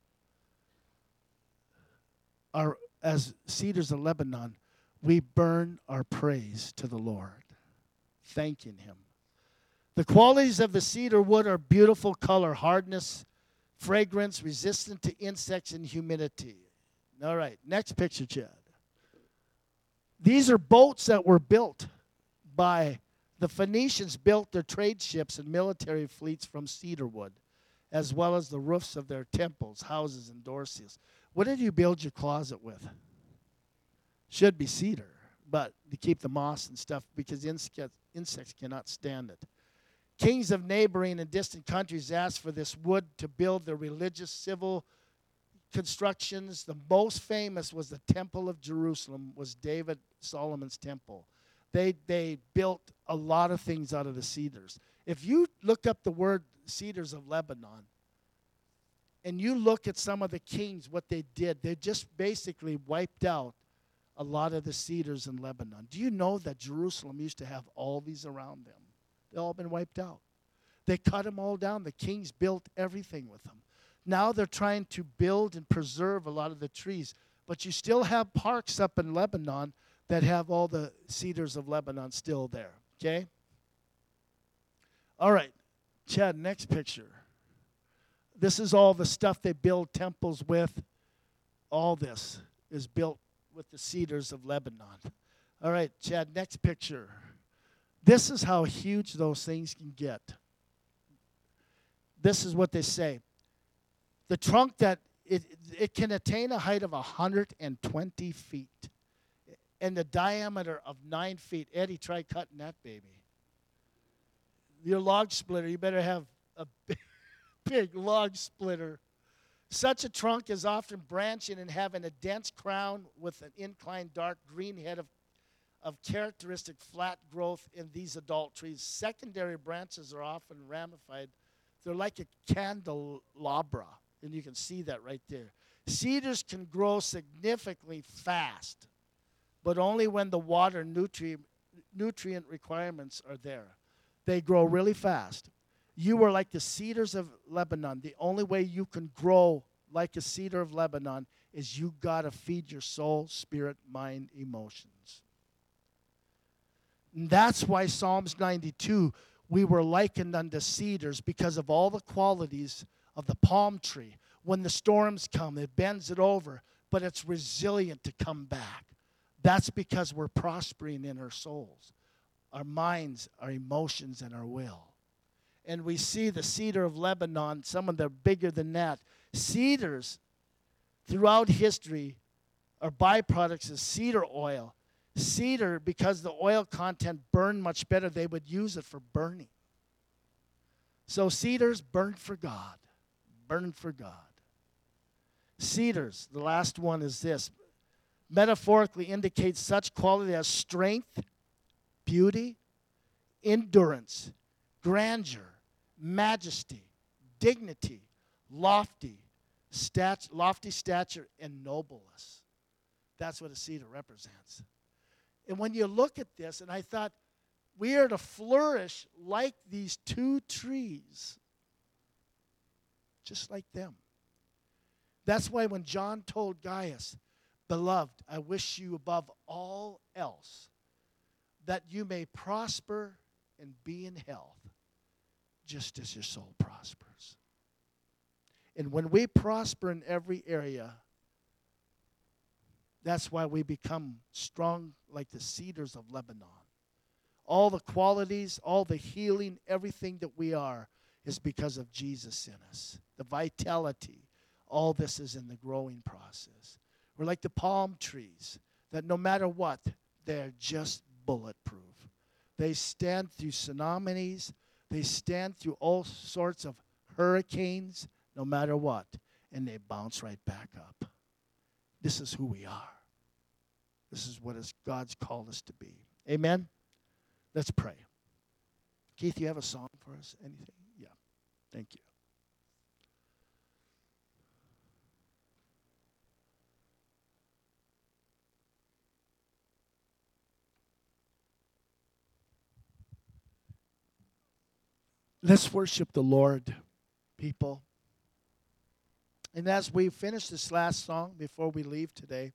Our, as cedars of Lebanon, we burn our praise to the Lord, thanking him. The qualities of the cedar wood are beautiful color, hardness, fragrance, resistant to insects, and humidity. All right, next picture, Chad. These are boats that were built by the Phoenicians, built their trade ships and military fleets from cedar wood, as well as the roofs of their temples, houses, and doorsills. What did you build your closet with? Should be cedar, but to keep the moss and stuff, because insects, insects cannot stand it. Kings of neighboring and distant countries asked for this wood to build their religious, civil constructions. The most famous was the Temple of Jerusalem, was David Solomon's temple. They, they built a lot of things out of the cedars. If you look up the word cedars of Lebanon, and you look at some of the kings, what they did, they just basically wiped out a lot of the cedars in Lebanon. Do you know that Jerusalem used to have all these around them? They've all been wiped out. They cut them all down. The kings built everything with them. Now they're trying to build and preserve a lot of the trees. But you still have parks up in Lebanon that have all the cedars of Lebanon still there. Okay? All right. Chad, next picture. This is all the stuff they build temples with. All this is built with the cedars of Lebanon. All right, Chad, next picture. This is how huge those things can get. This is what they say. The trunk that it, it can attain a height of one hundred twenty feet and the diameter of nine feet. Eddie, try cutting that baby. Your log splitter, you better have a big, big log splitter. Such a trunk is often branching and having a dense crown with an inclined dark green head of of characteristic flat growth in these adult trees. Secondary branches are often ramified. They're like a candelabra, and you can see that right there. Cedars can grow significantly fast, but only when the water nutrient, nutrient requirements are there. They grow really fast. You are like the cedars of Lebanon. The only way you can grow like a cedar of Lebanon is you got to feed your soul, spirit, mind, emotions. And that's why Psalms ninety-two, we were likened unto cedars because of all the qualities of the palm tree. When the storms come, it bends it over, but it's resilient to come back. That's because we're prospering in our souls, our minds, our emotions, and our will. And we see the cedar of Lebanon, some of them bigger than that. Cedars throughout history are byproducts of cedar oil. Cedar, because the oil content burned much better, they would use it for burning. So cedars burned for God. Burned for God. Cedars, the last one is this, metaphorically indicates such quality as strength, beauty, endurance, grandeur, majesty, dignity, lofty, stat- lofty stature, and nobleness. That's what a cedar represents. And when you look at this, and I thought, we are to flourish like these two trees, just like them. That's why when John told Gaius, beloved, I wish you above all else that you may prosper and be in health, just as your soul prospers. And when we prosper in every area, that's why we become strong like the cedars of Lebanon. All the qualities, all the healing, everything that we are is because of Jesus in us. The vitality, all this is in the growing process. We're like the palm trees that no matter what, they're just bulletproof. They stand through tsunamis. They stand through all sorts of hurricanes, no matter what, and they bounce right back up. This is who we are. This is what is God's called us to be. Amen? Let's pray. Keith, you have a song for us? Anything? Yeah. Thank you. Let's worship the Lord, people. And as we finish this last song before we leave today,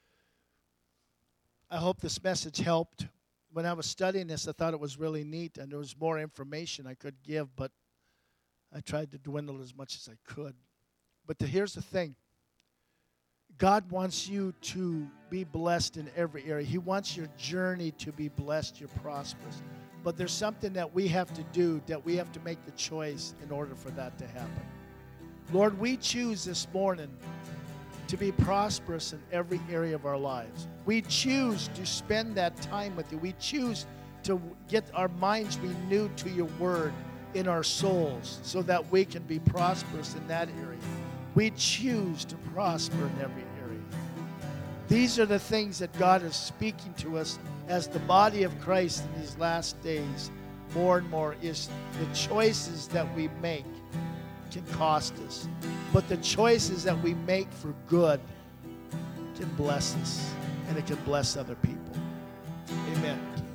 I hope this message helped. When I was studying this, I thought it was really neat, and there was more information I could give, but I tried to dwindle as much as I could. But the, here's the thing. God wants you to be blessed in every area. He wants your journey to be blessed, you're prosperous. But there's something that we have to do, that we have to make the choice in order for that to happen. Lord, we choose this morning to be prosperous in every area of our lives. We choose to spend that time with you. We choose to get our minds renewed to your word in our souls so that we can be prosperous in that area. We choose to prosper in every area. These are the things that God is speaking to us as the body of Christ in these last days. More and more is the choices that we make can cost us. But the choices that we make for good can bless us, and it can bless other people. Amen.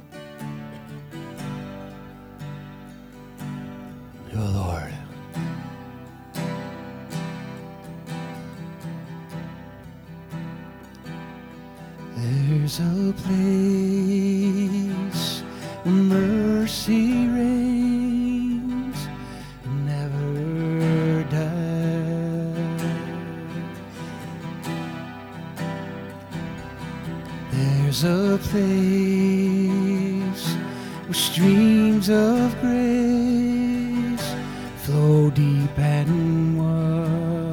Oh, Lord. There's a place where mercy reigns and never dies. There's a place where streams of grace flow deep and wide.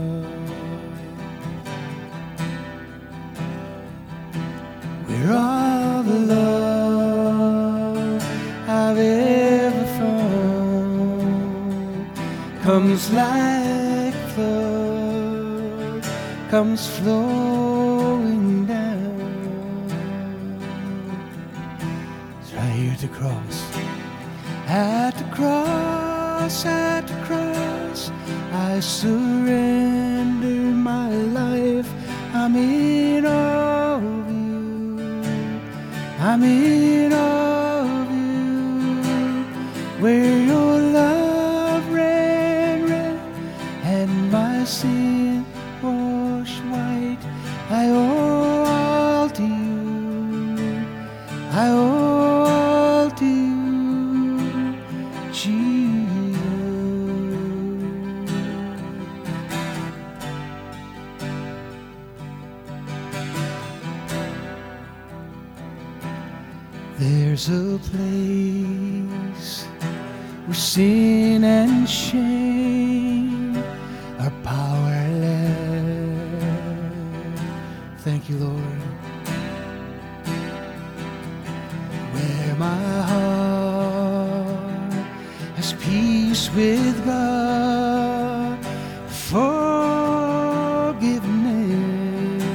Where all the love I've ever found comes like a flood, comes flowing down. the cross. At the cross, at the cross, I surrender my life. I'm in awe of you. I'm in awe of you. Where your love ran red and my sin washed white. I owe all to you. I owe all to you, Jesus. There's a place where sin and shame are powerless. Thank you, Lord. Where my heart has peace with God, forgiveness.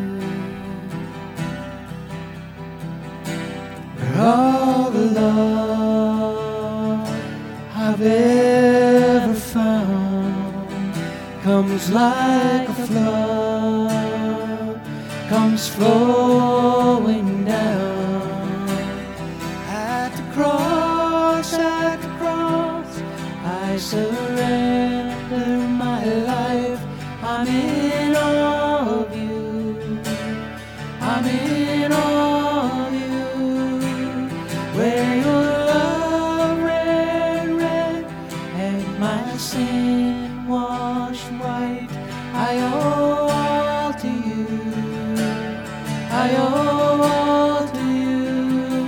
Where all the love I've ever found comes like a flood, comes flowing down. At the cross, at the cross, I surrender my life. I'm in awe of you. I'm in awe of you. Where your love ran red and my sin washed white. I owe all to you. I owe all to you.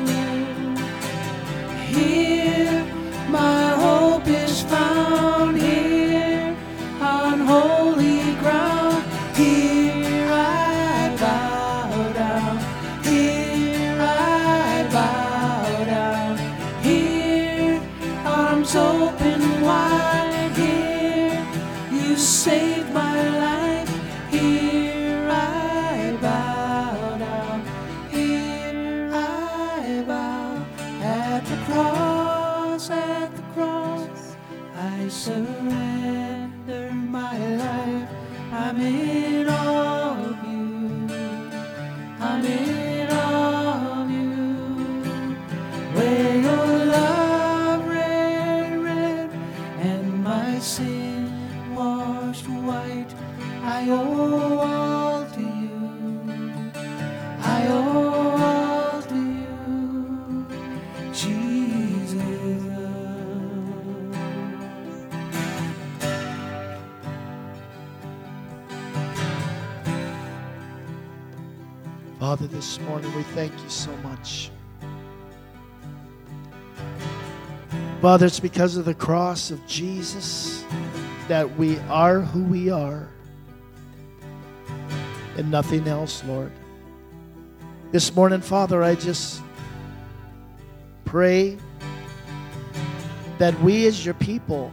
Here my hope is found, here on holy ground. Here I bow down, here I bow down. Here arms open wide, here you saved my life. Here I bow down, here I bow. At the cross, at the cross, I surrender my life. I'm in awe of you. I'm in awe of you. Where your love ran red and my sin washed white. I owe all to you. I owe all to you, Jesus. Father, this morning we thank you so much. Father, it's because of the cross of Jesus that we are who we are and nothing else, Lord. This morning, Father, I just pray that we as your people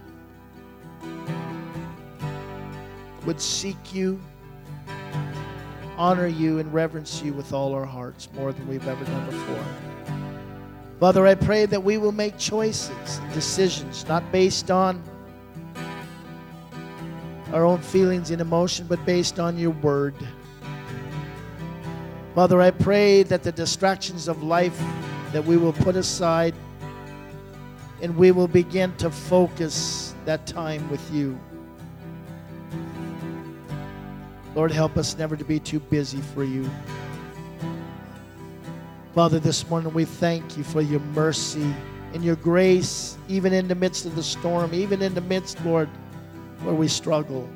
would seek you, honor you, and reverence you with all our hearts more than we've ever done before. Father, I pray that we will make choices and decisions not based on our own feelings and emotion, but based on your word. Father, I pray that the distractions of life that we will put aside and we will begin to focus that time with you. Lord, help us never to be too busy for you. Father, this morning we thank you for your mercy and your grace, even in the midst of the storm, even in the midst, Lord, where we struggle.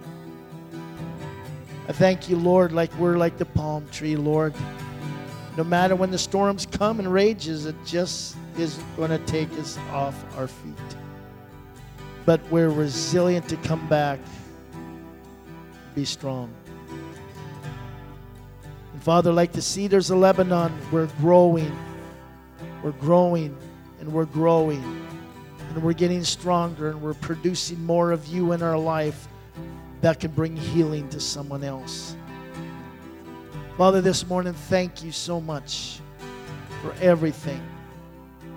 I thank you, Lord, like we're like the palm tree, Lord. No matter when the storms come and rages, it just isn't going to take us off our feet. But we're resilient to come back. Be strong. And Father, like the cedars of Lebanon, we're growing. We're growing and we're growing. And we're getting stronger and we're producing more of you in our life that can bring healing to someone else. Father, this morning, thank you so much for everything.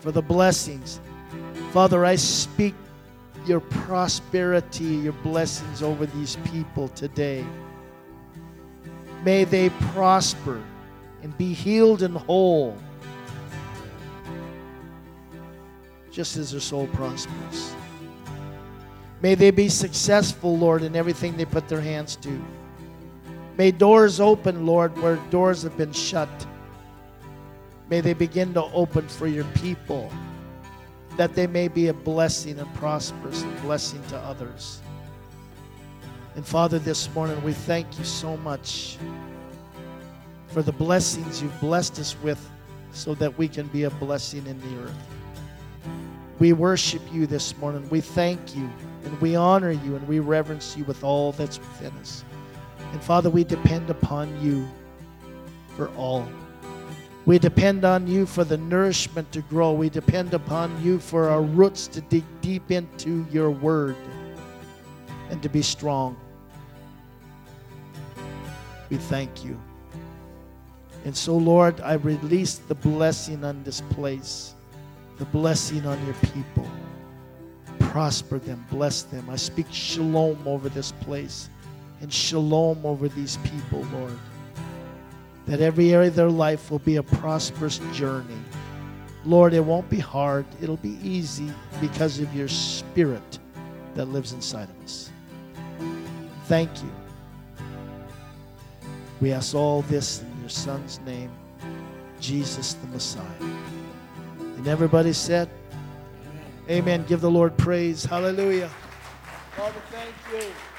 for the blessings. Father, I speak your prosperity, your blessings over these people today. May they prosper and be healed and whole, just as their soul prospers. May they be successful, Lord, in everything they put their hands to. May doors open, Lord, where doors have been shut. May they begin to open for your people, that they may be a blessing and prosperous and blessing to others. And Father, this morning we thank you so much for the blessings you've blessed us with so that we can be a blessing in the earth. We worship you this morning. We thank you and we honor you and we reverence you with all that's within us. And Father, we depend upon you for all. We depend on you for the nourishment to grow. We depend upon you for our roots to dig deep into your word and to be strong. We thank you. And so, Lord, I release the blessing on this place, the blessing on your people. Prosper them, bless them. I speak shalom over this place and shalom over these people, Lord. That every area of their life will be a prosperous journey. Lord, it won't be hard. It'll be easy because of your Spirit that lives inside of us. Thank you. We ask all this in your Son's name, Jesus the Messiah. And everybody said, Amen. Amen. Give the Lord praise. Hallelujah. Father, thank you.